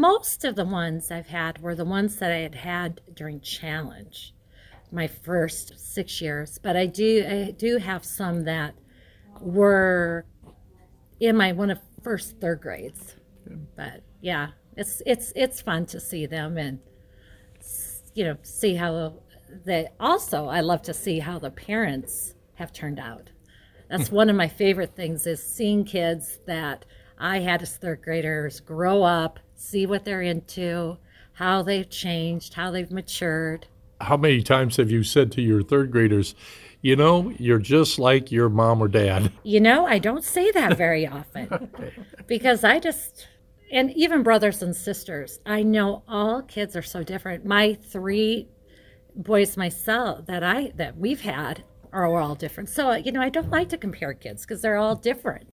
most of the ones I've had were the ones that I had during Challenge, my first 6 years. But I do have some that were in my one of first third grades. But yeah, it's fun to see them and see how they also I love to see how the parents have turned out. That's one of my favorite things is seeing kids that I had as third graders grow up, see what they're into, how they've changed, how they've matured. How many times have you said to your third graders, you're just like your mom or dad? I don't say that very often because and even brothers and sisters, I know all kids are so different. My three boys myself that we've had are all different. So, I don't like to compare kids because they're all different.